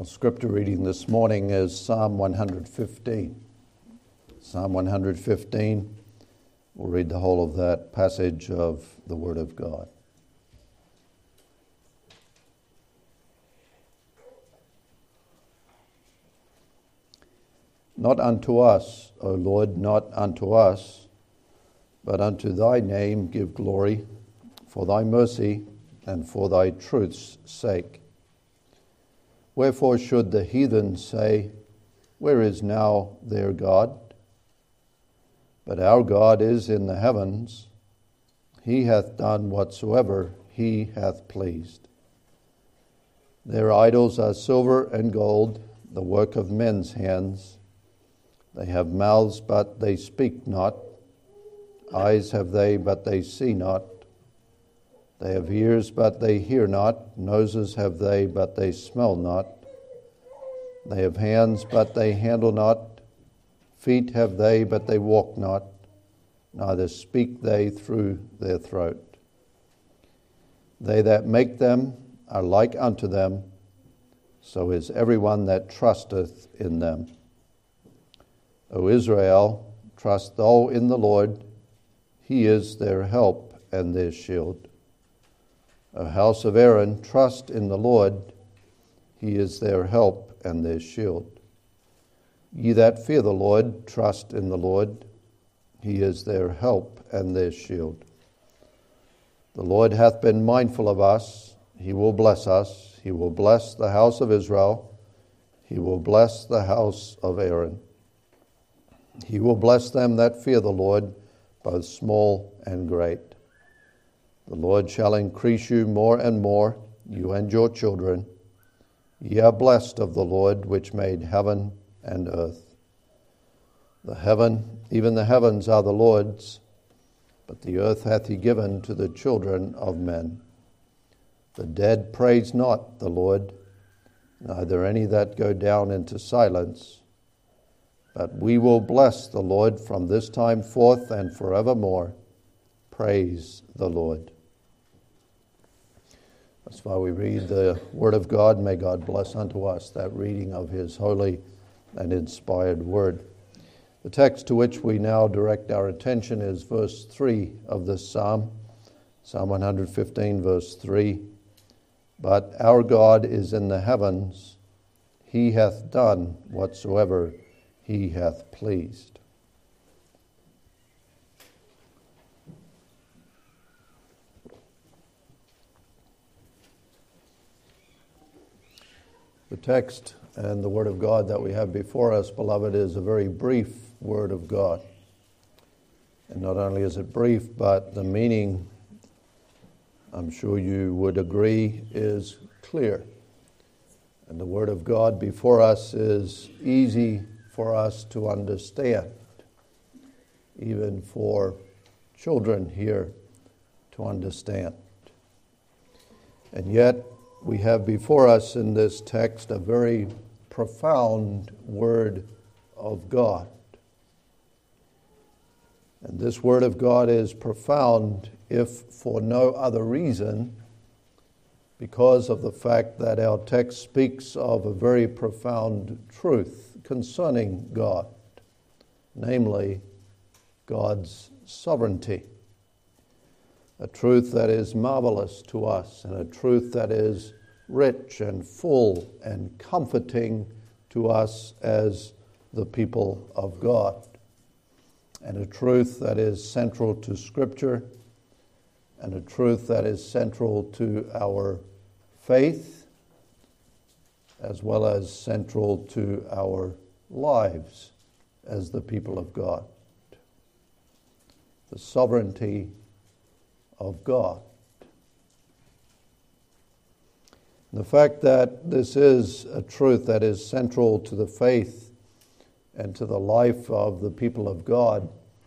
Our scripture reading this morning is Psalm 115. Psalm 115, we'll read the whole of that passage of the Word of God. Not unto us, O Lord, not unto us, but unto thy name give glory, for thy mercy and for thy truth's sake. Wherefore should the heathen say, where is now their God? But our God is in the heavens. He hath done whatsoever he hath pleased. Their idols are silver and gold, the work of men's hands. They have mouths, but they speak not. Eyes have they, but they see not. They have ears, but they hear not. Noses have they, but they smell not. They have hands, but they handle not. Feet have they, but they walk not. Neither speak they through their throat. They that make them are like unto them, so is everyone that trusteth in them. O Israel, trust thou in the Lord. He is their help and their shield. O house of Aaron, trust in the Lord. He is their help and their shield. Ye that fear the Lord, trust in the Lord. He is their help and their shield. The Lord hath been mindful of us. He will bless us. He will bless the house of Israel. He will bless the house of Aaron. He will bless them that fear the Lord, both small and great. The Lord shall increase you more and more, you and your children. Ye are blessed of the Lord, which made heaven and earth. Even the heavens are the Lord's, but the earth hath he given to the children of men. The dead praise not the Lord, neither any that go down into silence. But we will bless the Lord from this time forth and forevermore. Praise the Lord. That's why we read the Word of God. May God bless unto us that reading of His holy and inspired Word. The text to which we now direct our attention is verse 3 of this psalm, Psalm 115, verse 3. But our God is in the heavens. He hath done whatsoever he hath pleased. The text and the Word of God that we have before us, beloved, is a very brief Word of God. And not only is it brief, but the meaning, I'm sure you would agree, is clear. And the Word of God before us is easy for us to understand, even for children here to understand. And yet, we have before us in this text a very profound Word of God. And this Word of God is profound, if for no other reason, because of the fact that our text speaks of a very profound truth concerning God, namely God's sovereignty. A truth that is marvelous to us, and a truth that is rich and full and comforting to us as the people of God. And a truth that is central to Scripture, and a truth that is central to our faith, as well as central to our lives as the people of God. The sovereignty of God. The fact that this is a truth that is central to the faith and to the life of the people of God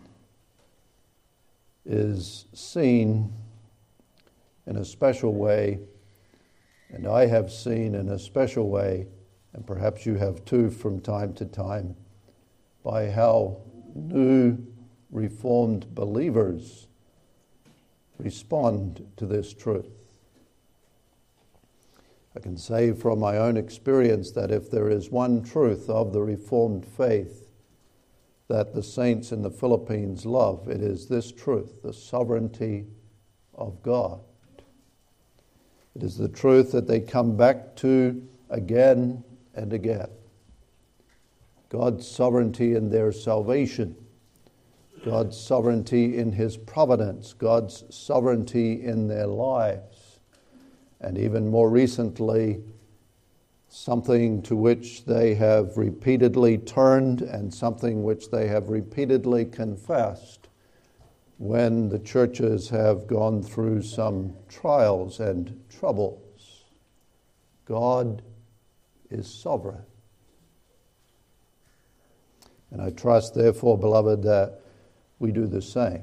is seen in a special way, and I have seen in a special way, and perhaps you have too from time to time, by how new Reformed believers respond to this truth. I can say from my own experience that if there is one truth of the Reformed faith that the saints in the Philippines love, it is this truth, the sovereignty of God. It is the truth that they come back to again and again. God's sovereignty in their salvation, God's sovereignty in His providence, God's sovereignty in their lives, and even more recently, something to which they have repeatedly turned and something which they have repeatedly confessed when the churches have gone through some trials and troubles. God is sovereign. And I trust, therefore, beloved, that we do the same.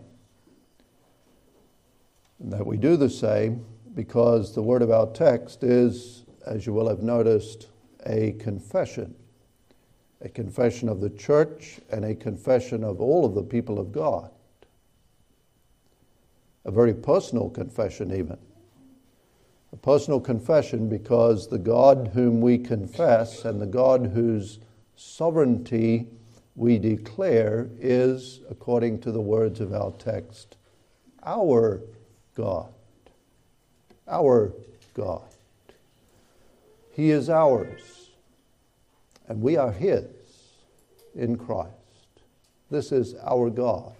And that we do the same because the word of our text is, as you will have noticed, a confession of the church and a confession of all of the people of God. A very personal confession even. A personal confession because the God whom we confess and the God whose sovereignty we declare is, according to the words of our text, our God. Our God. He is ours, and we are His in Christ. This is our God.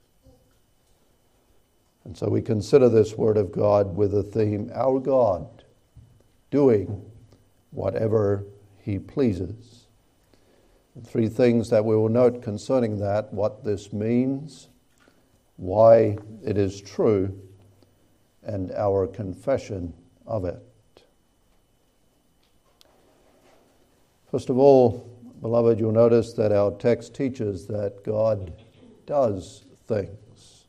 And so we consider this Word of God with the theme, our God, doing whatever He pleases. And three things that we will note concerning that: what this means, why it is true, and our confession of it. First of all, beloved, you'll notice that our text teaches that God does things.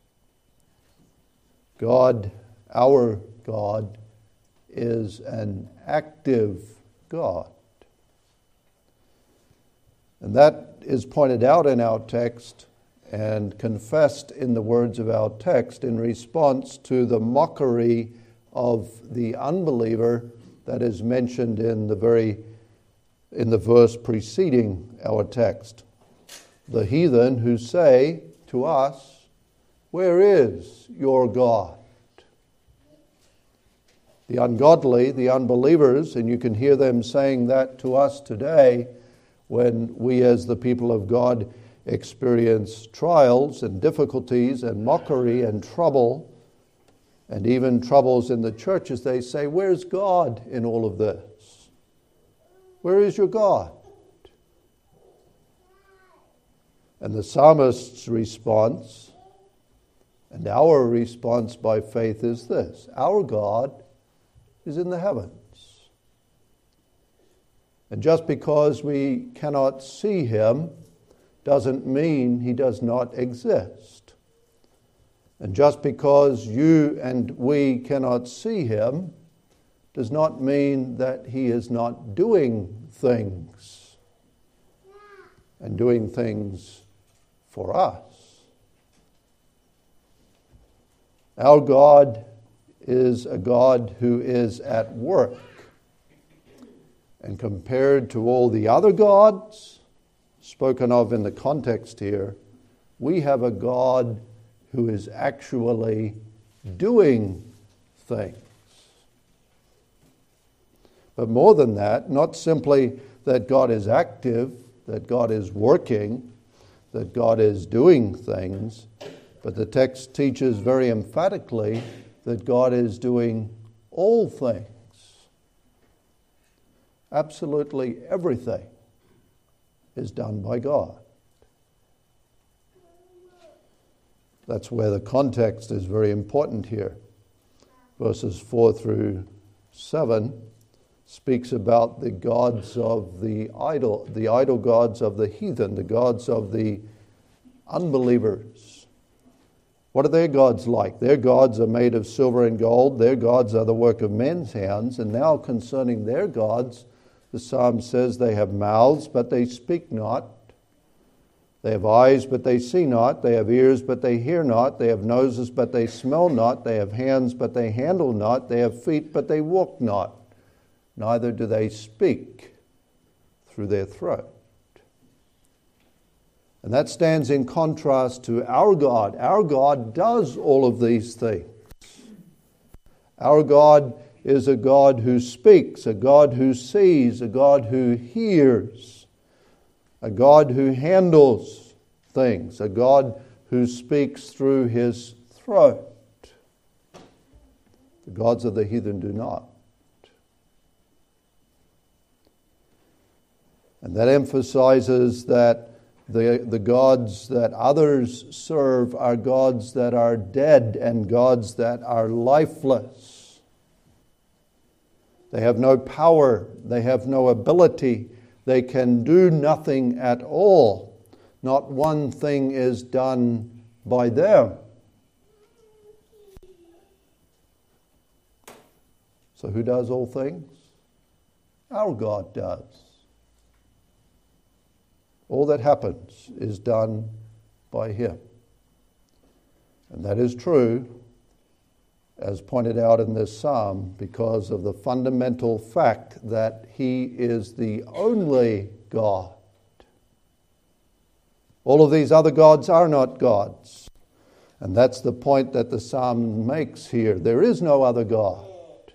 God, our God, is an active God. And that is pointed out in our text and confessed in the words of our text in response to the mockery of the unbeliever that is mentioned in the verse preceding our text. The heathen who say to us, "Where is your God?" The ungodly, the unbelievers, and you can hear them saying that to us today when we as the people of God experience trials and difficulties and mockery and trouble, and even troubles in the churches. They say, "Where's God in all of this? Where is your God?" And the psalmist's response, and our response by faith, is this: our God is in the heavens. And just because we cannot see Him doesn't mean He does not exist. And just because you and we cannot see Him does not mean that He is not doing things, and doing things for us. Our God is a God who is at work. And compared to all the other gods spoken of in the context here, we have a God who is actually doing things. But more than that, not simply that God is active, that God is working, that God is doing things, but the text teaches very emphatically that God is doing all things. Absolutely everything is done by God. That's where the context is very important here. Verses 4 through 7 speaks about the gods of the idol gods of the heathen, the gods of the unbelievers. What are their gods like? Their gods are made of silver and gold. Their gods are the work of men's hands. And now concerning their gods, the psalm says they have mouths, but they speak not. They have eyes, but they see not. They have ears, but they hear not. They have noses, but they smell not. They have hands, but they handle not. They have feet, but they walk not. neither do they speak through their throat. And that stands in contrast to our God. Our God does all of these things. Our God is a God who speaks, a God who sees, a God who hears, a God who handles things, a God who speaks through his throat. The gods of the heathen do not. And that emphasizes that the gods that others serve are gods that are dead and gods that are lifeless. They have no power, they have no ability, they can do nothing at all. Not one thing is done by them. So who does all things? Our God does. All that happens is done by him. And that is true, as pointed out in this psalm, because of the fundamental fact that he is the only God. All of these other gods are not gods. And that's the point that the psalm makes here. There is no other God.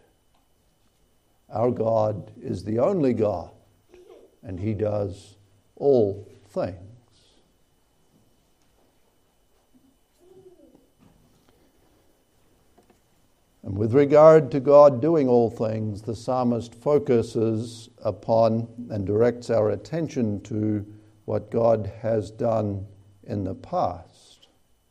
Our God is the only God, and he does all things. And with regard to God doing all things, the psalmist focuses upon and directs our attention to what God has done in the past.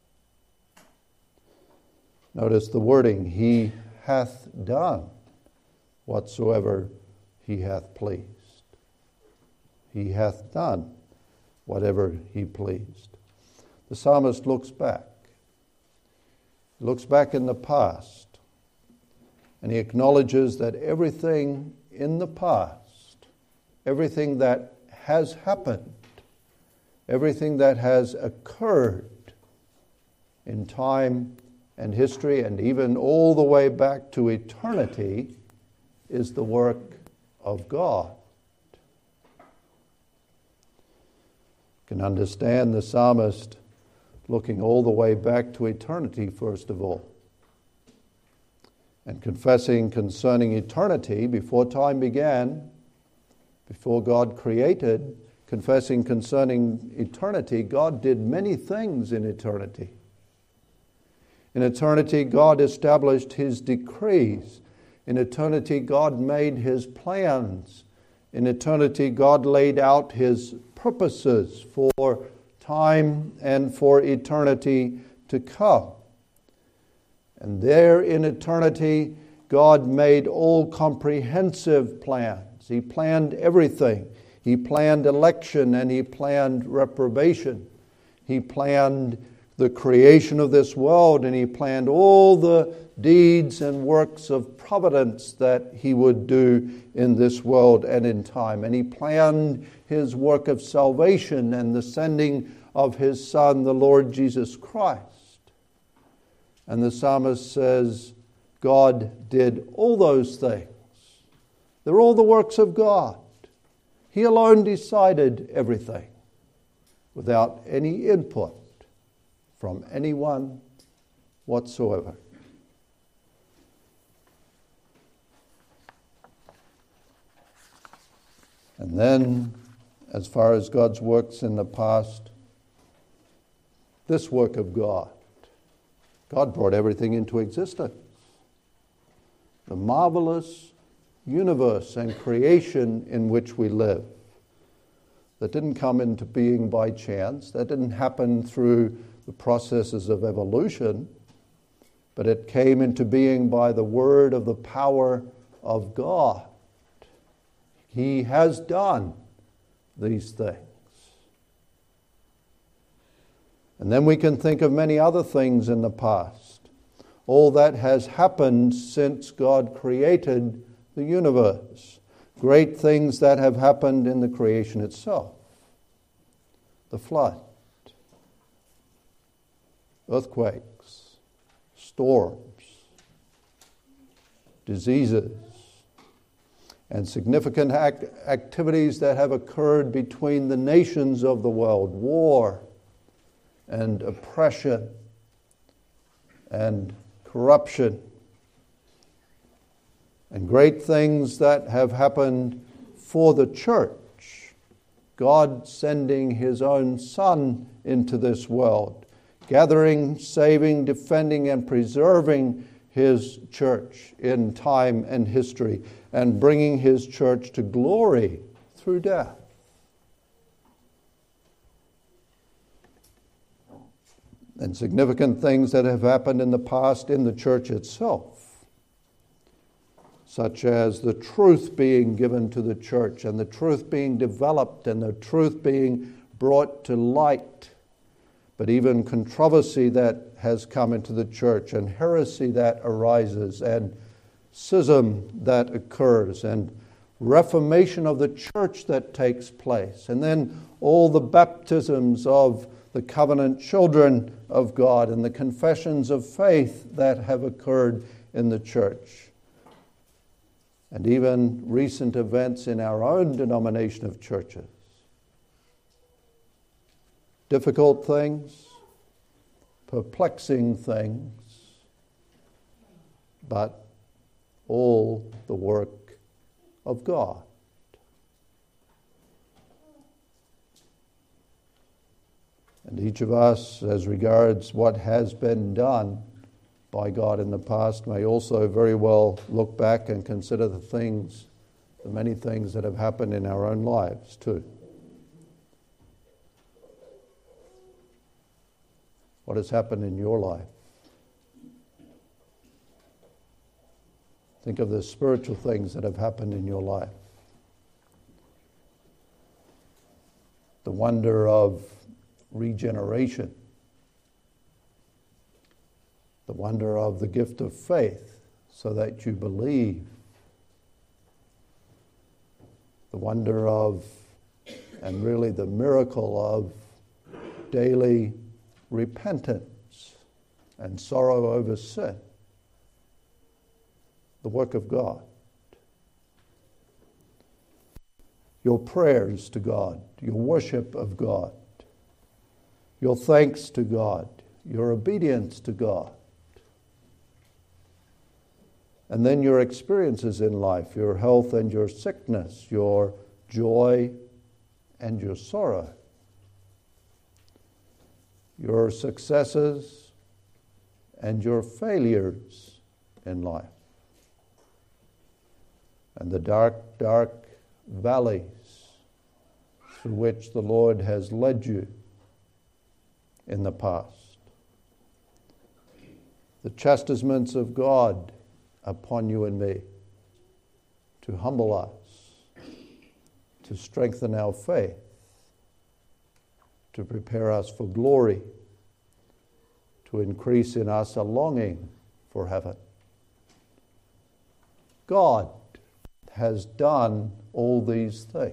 Notice the wording, he hath done whatsoever he hath pleased. He hath done whatever he pleased. The psalmist looks back. He looks back in the past, and he acknowledges that everything in the past, everything that has happened, everything that has occurred in time and history, and even all the way back to eternity, is the work of God. Can understand the psalmist looking all the way back to eternity, first of all, and confessing concerning eternity before time began, before God created, confessing concerning eternity, God did many things in eternity. In eternity, God established his decrees. In eternity, God made his plans. In eternity, God laid out his purposes for time and for eternity to come. And there in eternity, God made all comprehensive plans. He planned everything. He planned election and he planned reprobation. He planned the creation of this world, and he planned all the deeds and works of providence that he would do in this world and in time. And he planned his work of salvation and the sending of his Son, the Lord Jesus Christ. And the psalmist says, God did all those things. They're all the works of God. He alone decided everything without any input from anyone whatsoever. And then, as far as God's works in the past, this work of God. God brought everything into existence. The marvelous universe and creation in which we live. That didn't come into being by chance. That didn't happen through the processes of evolution, but it came into being by the word of the power of God. He has done these things. And then we can think of many other things in the past. All that has happened since God created the universe. Great things that have happened in the creation itself. The flood. Earthquakes, storms, diseases, and significant activities that have occurred between the nations of the world, war and oppression and corruption, and great things that have happened for the church. God sending his own Son into this world, gathering, saving, defending, and preserving his church in time and history, and bringing his church to glory through death. And significant things that have happened in the past in the church itself, such as the truth being given to the church, and the truth being developed, and the truth being brought to light, but even controversy that has come into the church, and heresy that arises, and schism that occurs, and reformation of the church that takes place, and then all the baptisms of the covenant children of God and the confessions of faith that have occurred in the church, and even recent events in our own denomination of churches. Difficult things, perplexing things, but all the work of God. And each of us, as regards what has been done by God in the past, may also very well look back and consider the many things that have happened in our own lives too. What has happened in your life? Think of the spiritual things that have happened in your life. The wonder of regeneration. The wonder of the gift of faith so that you believe. The wonder of, and really the miracle of, daily repentance and sorrow over sin. The work of God. Your prayers to God, your worship of God, your thanks to God, your obedience to God. And then your experiences in life, your health and your sickness, your joy and your sorrow, your successes and your failures in life, and the dark, dark valleys through which the Lord has led you in the past. The chastisements of God upon you and me to humble us, to strengthen our faith, to prepare us for glory, to increase in us a longing for heaven. God has done all these things.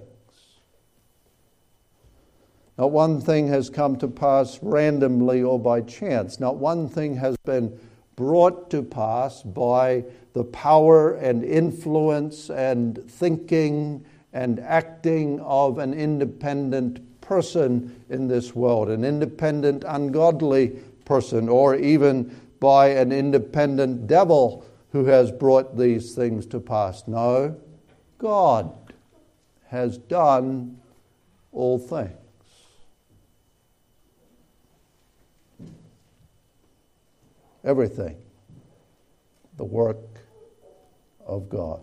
Not one thing has come to pass randomly or by chance. Not one thing has been brought to pass by the power and influence and thinking and acting of an independent person in this world, an independent ungodly person, or even by an independent devil who has brought these things to pass. No, God has done all things. Everything, the work of God.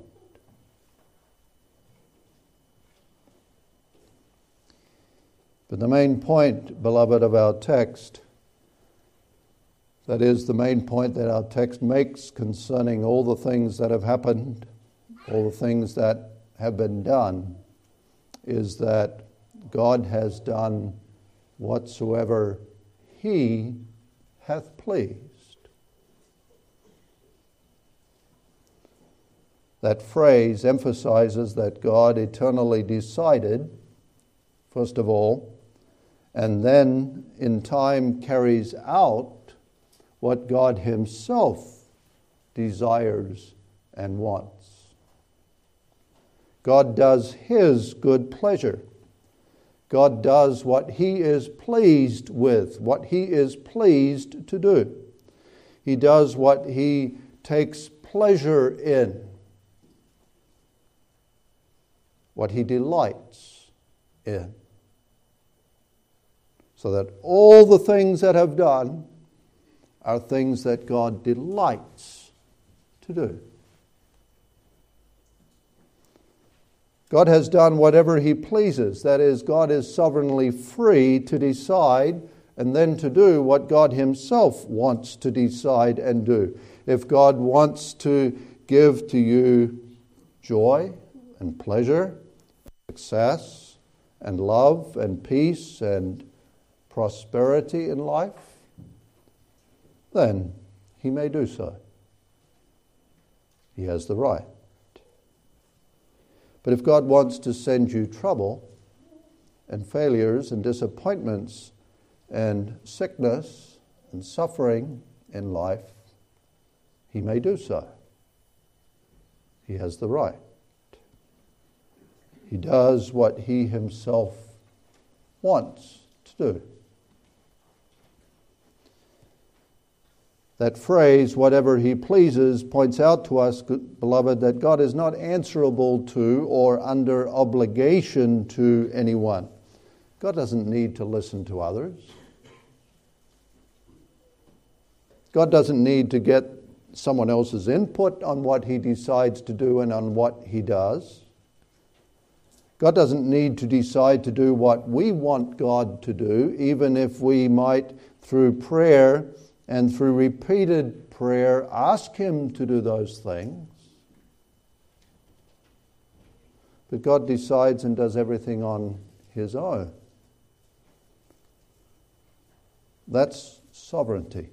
But the main point, beloved, of our text, that is the main point that our text makes concerning all the things that have happened, all the things that have been done, is that God has done whatsoever he hath pleased. That phrase emphasizes that God eternally decided, first of all, and then in time carries out what God himself desires and wants. God does His good pleasure. God does what He is pleased with, what He is pleased to do. He does what He takes pleasure in, what He delights in. So that all the things that have done are things that God delights to do. God has done whatever He pleases. That is, God is sovereignly free to decide and then to do what God Himself wants to decide and do. If God wants to give to you joy and pleasure, success and love and peace and prosperity in life, then He may do so. He has the right. But if God wants to send you trouble and failures and disappointments and sickness and suffering in life, He may do so. He has the right. He does what He Himself wants to do. That phrase, whatever He pleases, points out to us, beloved, that God is not answerable to or under obligation to anyone. God doesn't need to listen to others. God doesn't need to get someone else's input on what He decides to do and on what He does. God doesn't need to decide to do what we want God to do, even if we might, through prayer and through repeated prayer, ask Him to do those things. But God decides and does everything on His own. That's sovereignty.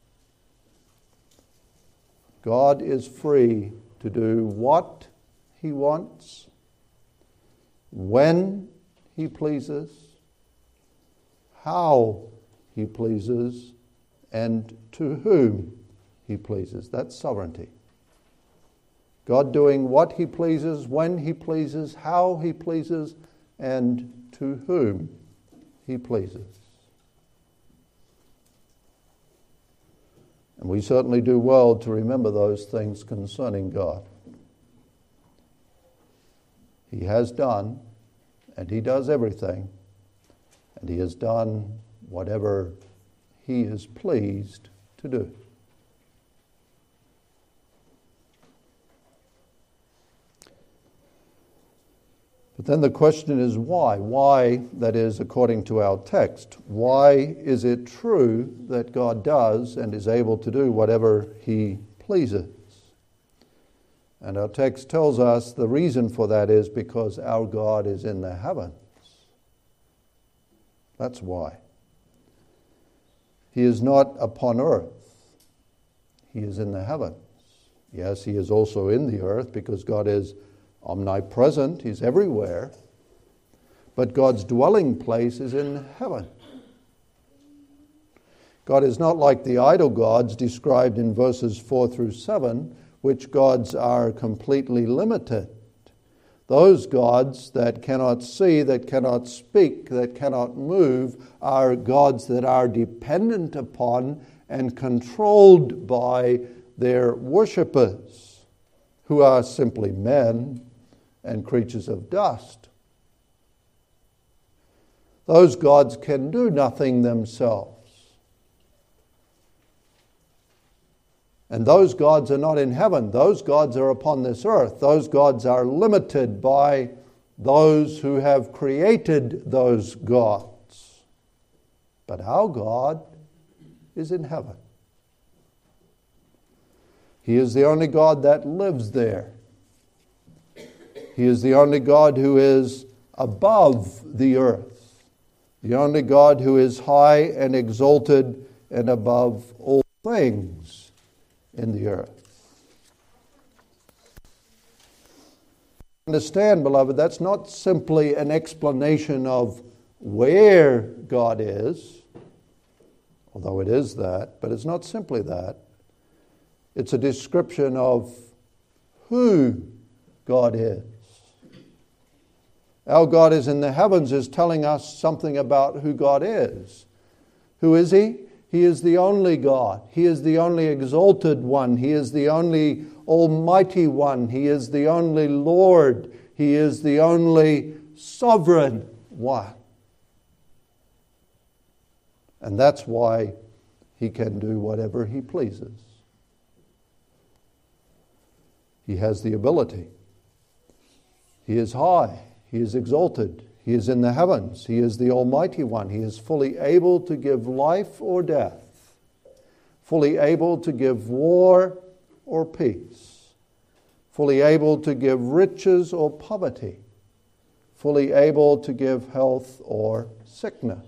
God is free to do what He wants, when He pleases, how He pleases, and to whom He pleases. That's sovereignty. God doing what He pleases, when He pleases, how He pleases, and to whom He pleases. And we certainly do well to remember those things concerning God. He has done, and He does everything, and He has done whatever He is pleased to do. But then the question is why? Why, that is, according to our text, why is it true that God does and is able to do whatever He pleases? And our text tells us the reason for that is because our God is in the heavens. That's why. He is not upon earth. He is in the heavens. Yes, He is also in the earth because God is omnipresent. He's everywhere. But God's dwelling place is in heaven. God is not like the idol gods described in verses 4 through 7, which gods are completely limited. Those gods that cannot see, that cannot speak, that cannot move, are gods that are dependent upon and controlled by their worshippers, who are simply men and creatures of dust. Those gods can do nothing themselves. And those gods are not in heaven. Those gods are upon this earth. Those gods are limited by those who have created those gods. But our God is in heaven. He is the only God that lives there. He is the only God who is above the earth. The only God who is high and exalted and above all things in the earth. Understand, beloved, that's not simply an explanation of where God is, although it is that, but it's not simply that. It's a description of who God is. Our God is in the heavens is telling us something about who God is. Who is He? He is the only God. He is the only exalted one. He is the only almighty one. He is the only Lord. He is the only sovereign one. And that's why He can do whatever He pleases. He has the ability. He is high. He is exalted. He is in the heavens. He is the Almighty One. He is fully able to give life or death, fully able to give war or peace, fully able to give riches or poverty, fully able to give health or sickness.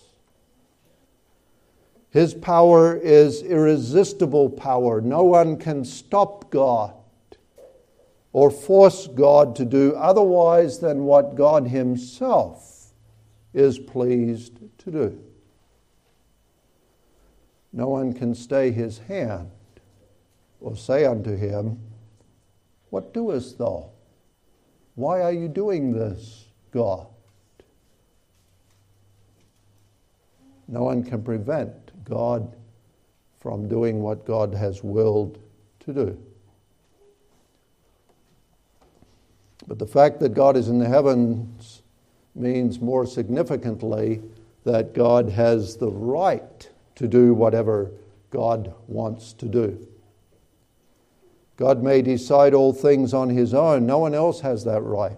His power is irresistible power. No one can stop God or force God to do otherwise than what God Himself is pleased to do. No one can stay His hand or say unto Him, "What doest thou? Why are you doing this, God?" No one can prevent God from doing what God has willed to do. But the fact that God is in the heavens means more significantly that God has the right to do whatever God wants to do. God may decide all things on His own. No one else has that right.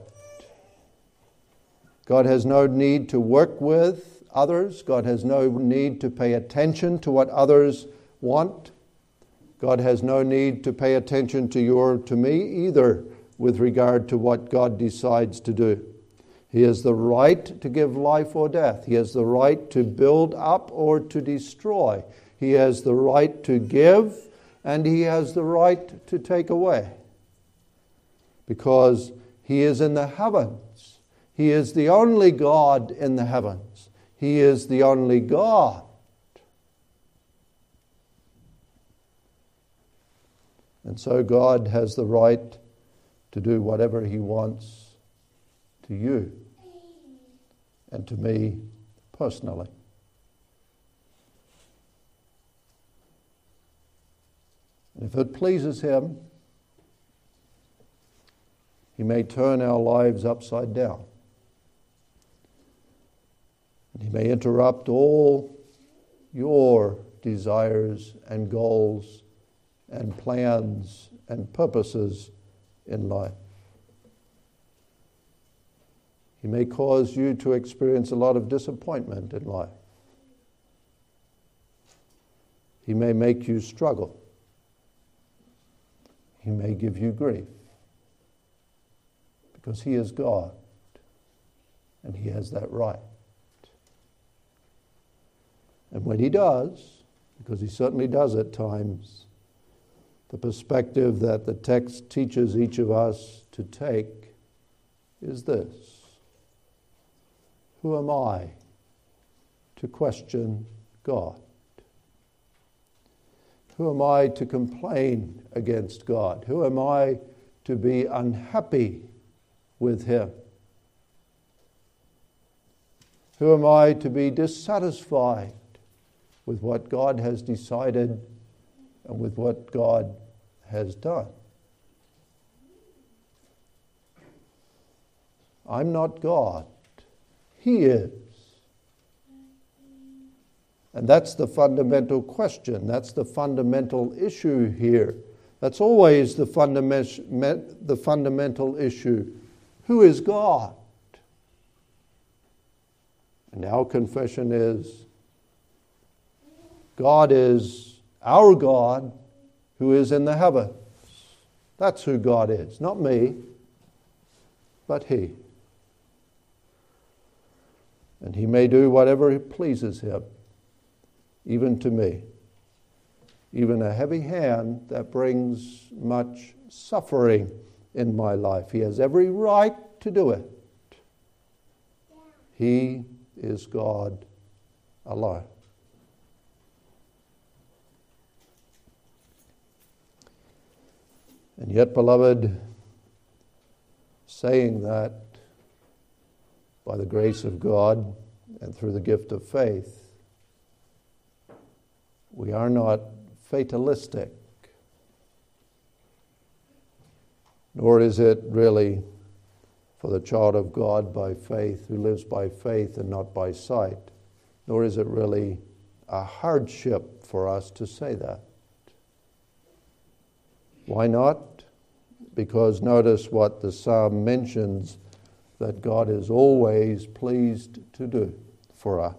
God has no need to work with others. God has no need to pay attention to what others want. God has no need to pay attention to you or to me either with regard to what God decides to do. He has the right to give life or death. He has the right to build up or to destroy. He has the right to give, and He has the right to take away. Because He is in the heavens. He is the only God in the heavens. He is the only God. And so God has the right to do whatever He wants to you and to me personally. And if it pleases Him, He may turn our lives upside down. And He may interrupt all your desires and goals and plans and purposes in life. He may cause you to experience a lot of disappointment in life. He may make you struggle. He may give you grief. Because He is God, and He has that right. And when He does, because He certainly does at times, the perspective that the text teaches each of us to take is this: who am I to question God? Who am I to complain against God? Who am I to be unhappy with Him? Who am I to be dissatisfied with what God has decided and with what God has done? I'm not God. He is. And that's the fundamental question. That's the fundamental issue here. That's always the fundamental issue. Who is God? And our confession is, God is our God who is in the heavens. That's who God is. Not me, but He. And He may do whatever pleases Him, even to me. Even a heavy hand that brings much suffering in my life. He has every right to do it. He is God alone. And yet, beloved, saying that by the grace of God and through the gift of faith, we are not fatalistic, nor is it really for the child of God by faith who lives by faith and not by sight, nor is it really a hardship for us to say that. Why not? Because notice what the psalm mentions that God is always pleased to do for us.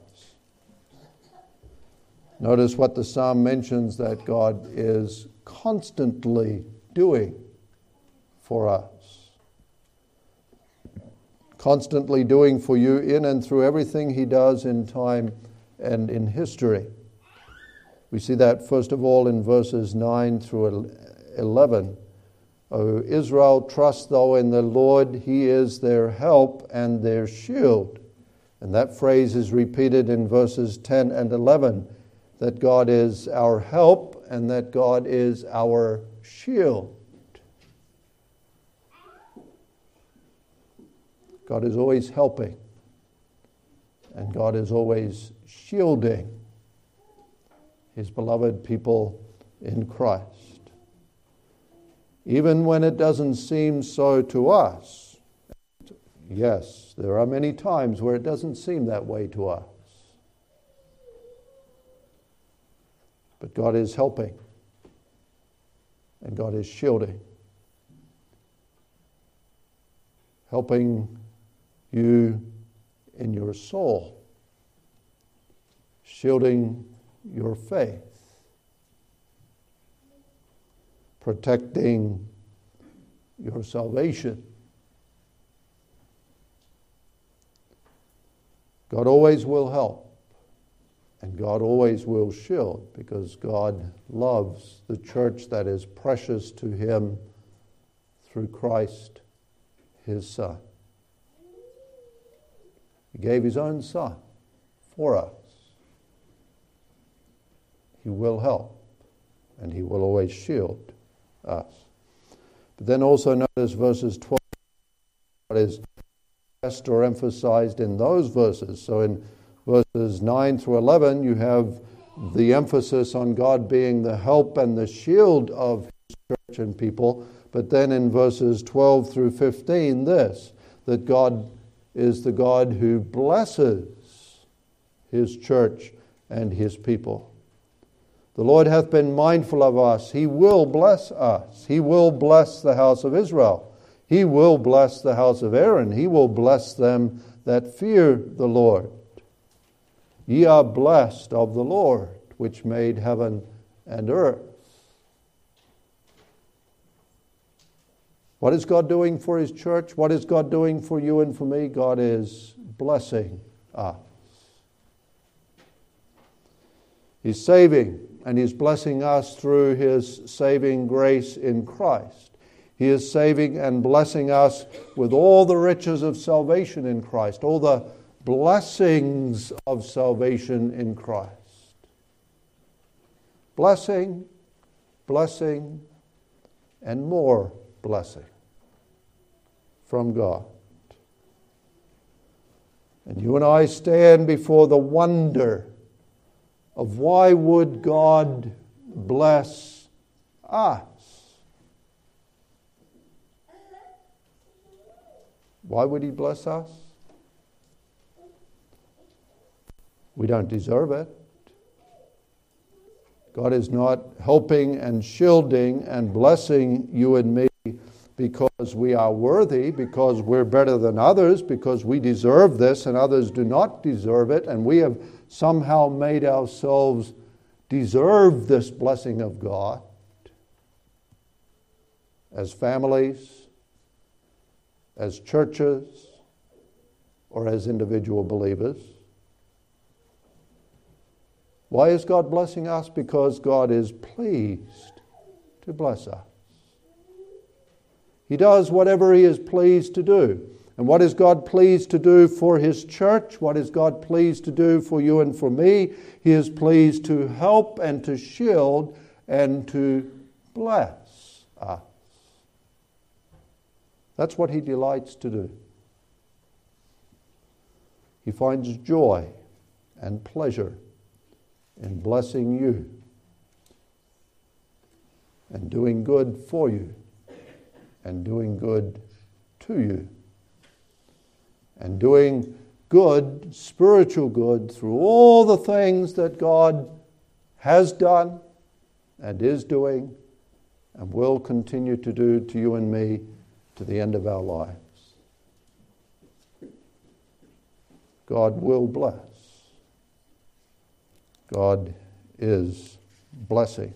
Notice what the psalm mentions that God is constantly doing for us. Constantly doing for you in and through everything he does in time and in history. We see that first of all in verses 9 through 11. O Israel, trust thou in the Lord, he is their help and their shield. And that phrase is repeated in verses 10 and 11, that God is our help and that God is our shield. God is always helping, and God is always shielding his beloved people in Christ. Even when it doesn't seem so to us. Yes, there are many times where it doesn't seem that way to us. But God is helping, and God is shielding. Helping you in your soul, shielding your faith, protecting your salvation. God always will help, and God always will shield, because God loves the church that is precious to him through Christ, his Son. He gave his own Son for us. He will help, and he will always shield us. But then also notice verses 12, what is stressed or emphasized in those verses. So in verses 9 through 11, you have the emphasis on God being the help and the shield of his church and people. But then in verses 12 through 15, this, that God is the God who blesses his church and his people. The Lord hath been mindful of us. He will bless us. He will bless the house of Israel. He will bless the house of Aaron. He will bless them that fear the Lord. Ye are blessed of the Lord, which made heaven and earth. What is God doing for his church? What is God doing for you and for me? God is blessing us. He's saving, and he's blessing us through his saving grace in Christ. He is saving and blessing us with all the riches of salvation in Christ, all the blessings of salvation in Christ. Blessing, blessing, and more blessing from God. And you and I stand before the wonder of why would God bless us? Why would he bless us? We don't deserve it. God is not helping and shielding and blessing you and me because we are worthy, because we're better than others, because we deserve this and others do not deserve it, and we have somehow made ourselves deserve this blessing of God. As families, as churches, or as individual believers. Why is God blessing us? Because God is pleased to bless us. He does whatever he is pleased to do. And what is God pleased to do for his church? What is God pleased to do for you and for me? He is pleased to help and to shield and to bless us. That's what he delights to do. He finds joy and pleasure in blessing you and doing good for you and doing good to you and doing good, spiritual good, through all the things that God has done and is doing and will continue to do to you and me to the end of our lives. God will bless. God is blessing.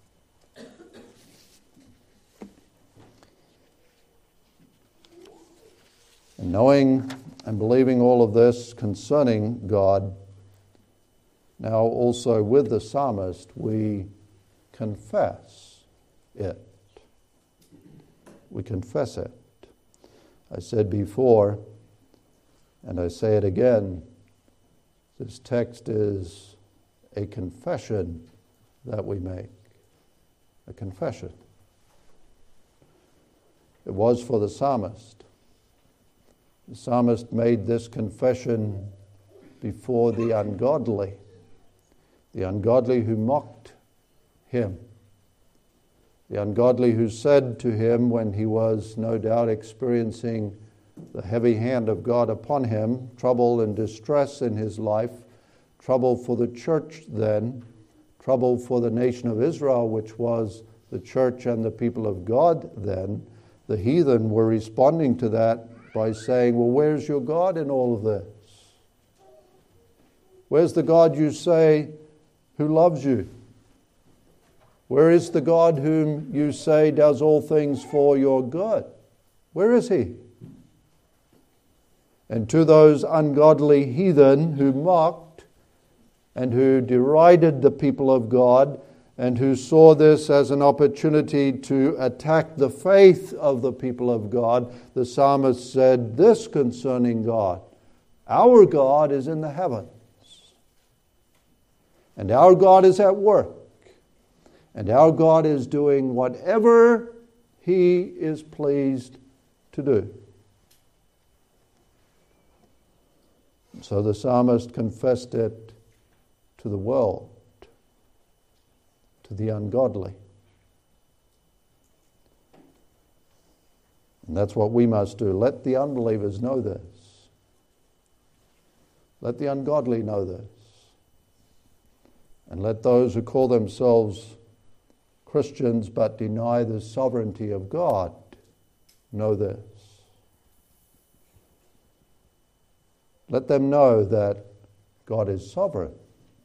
And knowing and believing all of this concerning God, now also with the psalmist, we confess it. We confess it. I said before, and I say it again, this text is a confession that we make. A confession. It was for the psalmist. The psalmist made this confession before the ungodly who mocked him, the ungodly who said to him when he was no doubt experiencing the heavy hand of God upon him, trouble and distress in his life, trouble for the church then, trouble for the nation of Israel, which was the church and the people of God then. The heathen were responding to that by saying, well, where's your God in all of this? Where's the God you say who loves you? Where is the God whom you say does all things for your good? Where is he? And to those ungodly heathen who mocked and who derided the people of God and who saw this as an opportunity to attack the faith of the people of God, the psalmist said this concerning God: our God is in the heavens, and our God is at work, and our God is doing whatever he is pleased to do. So the psalmist confessed it to the world, to the ungodly. And that's what we must do. Let the unbelievers know this. Let the ungodly know this. And let those who call themselves Christians but deny the sovereignty of God know this. Let them know that God is sovereign.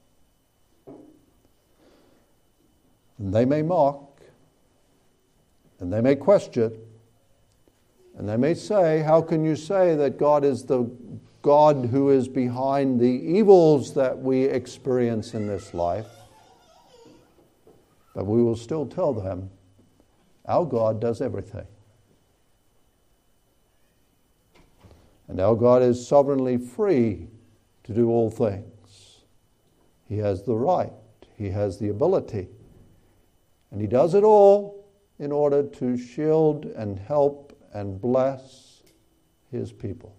And they may mock, and they may question, and they may say, how can you say that God is the God who is behind the evils that we experience in this life? But we will still tell them, our God does everything. And our God is sovereignly free to do all things. He has the right. He has the ability. And he does it all in order to shield and help and bless his people.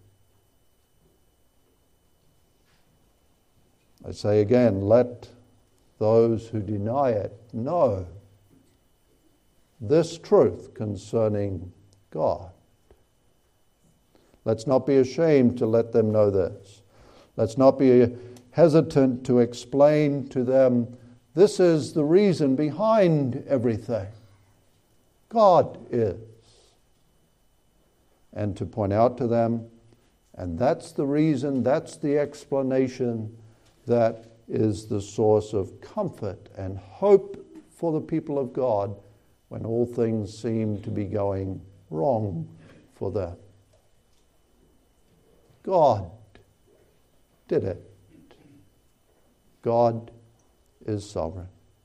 I say again, let those who deny it know this truth concerning God. Let's not be ashamed to let them know this. Let's not be hesitant to explain to them, this is the reason behind everything. God is. And to point out to them, and that's the reason, that's the explanation that is the source of comfort and hope for the people of God when all things seem to be going wrong for them. God did it. God is sovereign.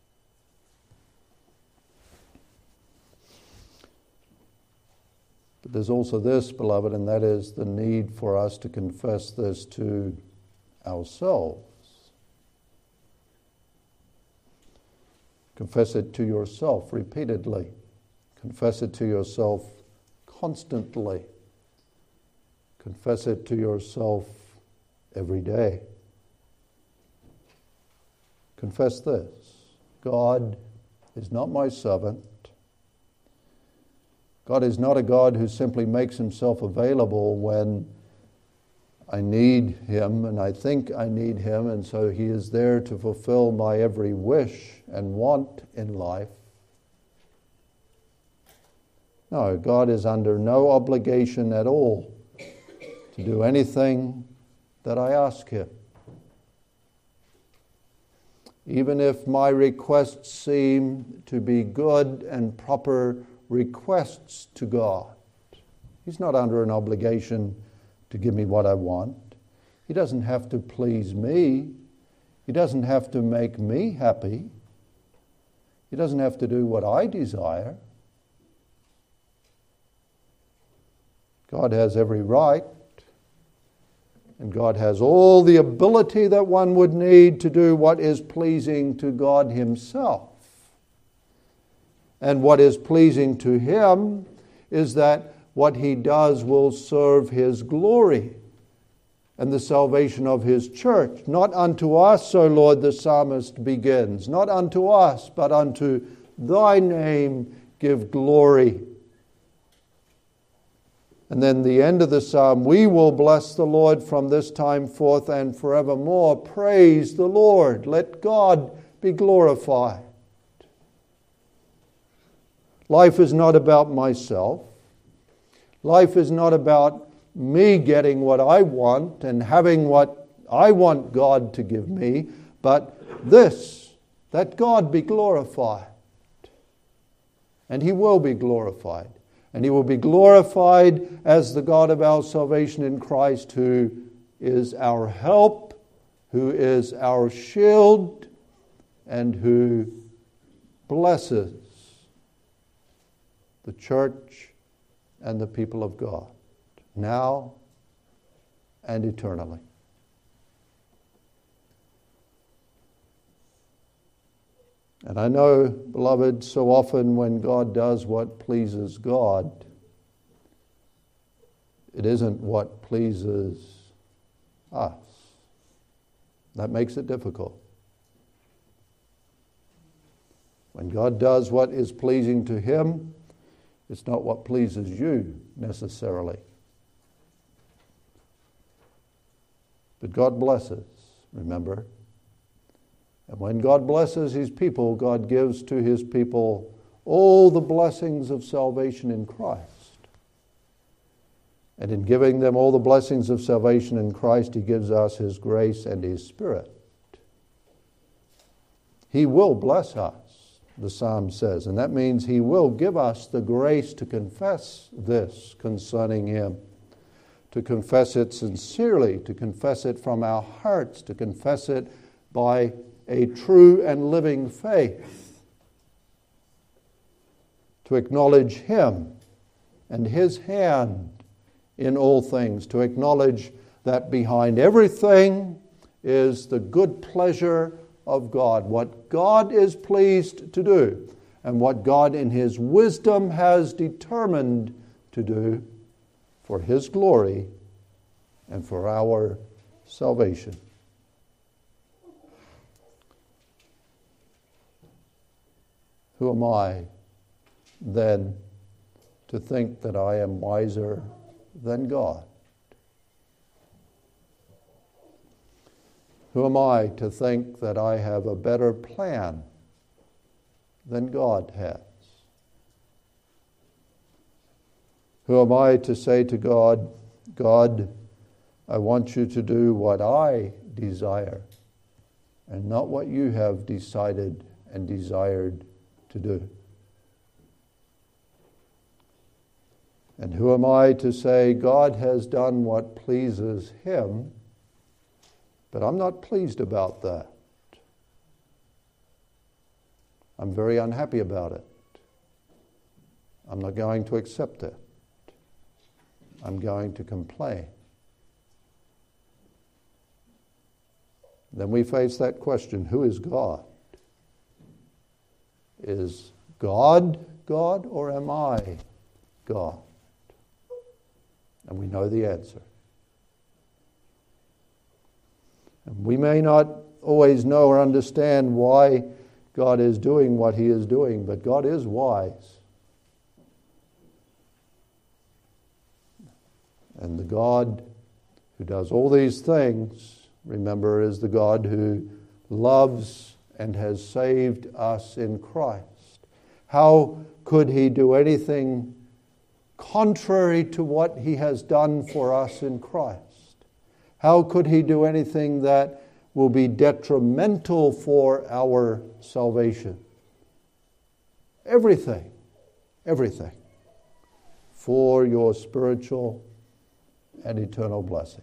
But there's also this, beloved, and that is the need for us to confess this to ourselves. Confess it to yourself repeatedly. Confess it to yourself constantly. Confess it to yourself every day. Confess this: God is not my servant. God is not a God who simply makes himself available when I need him and I think I need him, and so he is there to fulfill my every wish and want in life. No, God is under no obligation at all to do anything that I ask him. Even if my requests seem to be good and proper requests to God, he's not under an obligation to give me what I want. He doesn't have to please me. He doesn't have to make me happy. He doesn't have to do what I desire. God has every right, and God has all the ability that one would need to do what is pleasing to God himself. And what is pleasing to him is that what he does will serve his glory and the salvation of his church. Not unto us, O Lord, the psalmist begins. Not unto us, but unto thy name give glory. And then the end of the psalm: we will bless the Lord from this time forth and forevermore. Praise the Lord. Let God be glorified. Life is not about myself. Life is not about me getting what I want and having what I want God to give me, but this, that God be glorified. And he will be glorified. And he will be glorified as the God of our salvation in Christ, who is our help, who is our shield, and who blesses the church and the people of God, now and eternally. And I know, beloved, so often when God does what pleases God, it isn't what pleases us. That makes it difficult. When God does what is pleasing to him, it's not what pleases you necessarily. But God blesses, remember. And when God blesses his people, God gives to his people all the blessings of salvation in Christ. And in giving them all the blessings of salvation in Christ, he gives us his grace and his Spirit. He will bless us, the psalm says, and that means he will give us the grace to confess this concerning him, to confess it sincerely, to confess it from our hearts, to confess it by a true and living faith, to acknowledge him and his hand in all things, to acknowledge that behind everything is the good pleasure of God, what God is pleased to do, and what God in his wisdom has determined to do for his glory and for our salvation. Who am I then to think that I am wiser than God? Who am I to think that I have a better plan than God has? Who am I to say to God, God, I want you to do what I desire and not what you have decided and desired to do? And who am I to say God has done what pleases him, but I'm not pleased about that? I'm very unhappy about it. I'm not going to accept it. I'm going to complain. Then we face that question, who is God? Is God God, or am I God? And we know the answer. And we may not always know or understand why God is doing what he is doing, but God is wise. And the God who does all these things, remember, is the God who loves and has saved us in Christ. How could he do anything contrary to what he has done for us in Christ? How could he do anything that will be detrimental for our salvation? Everything for your spiritual and eternal blessing.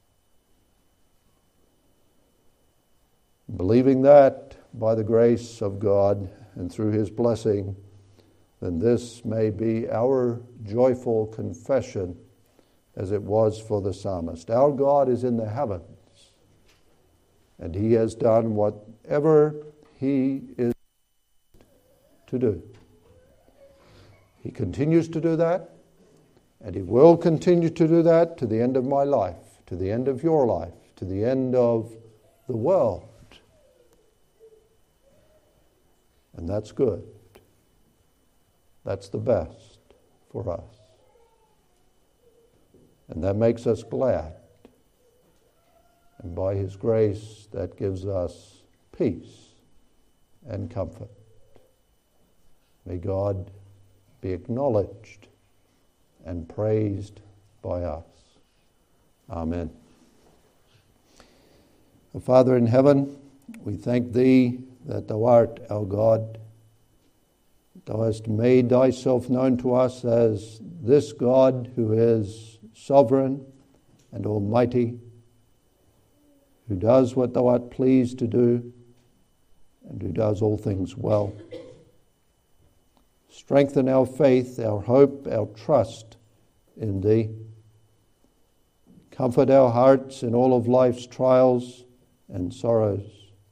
Believing that by the grace of God and through his blessing, then this may be our joyful confession as it was for the psalmist. Our God is in the heavens, and he has done whatever he is to do. He continues to do that, and he will continue to do that to the end of my life, to the end of your life, to the end of the world. And that's good. That's the best for us. And that makes us glad. And by his grace, that gives us peace and comfort. May God be acknowledged and praised by us. Amen. Father in heaven, we thank thee that thou art our God. Thou hast made thyself known to us as this God who is sovereign and almighty, who does what thou art pleased to do, and who does all things well. Strengthen our faith, our hope, our trust in thee. Comfort our hearts in all of life's trials and sorrows.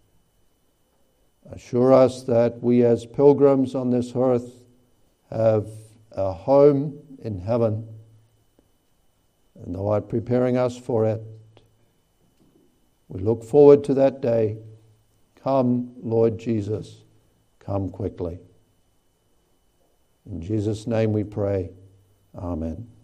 Assure us that we as pilgrims on this earth have a home in heaven, and thou art preparing us for it. We look forward to that day. Come, Lord Jesus, come quickly. In Jesus' name we pray. Amen.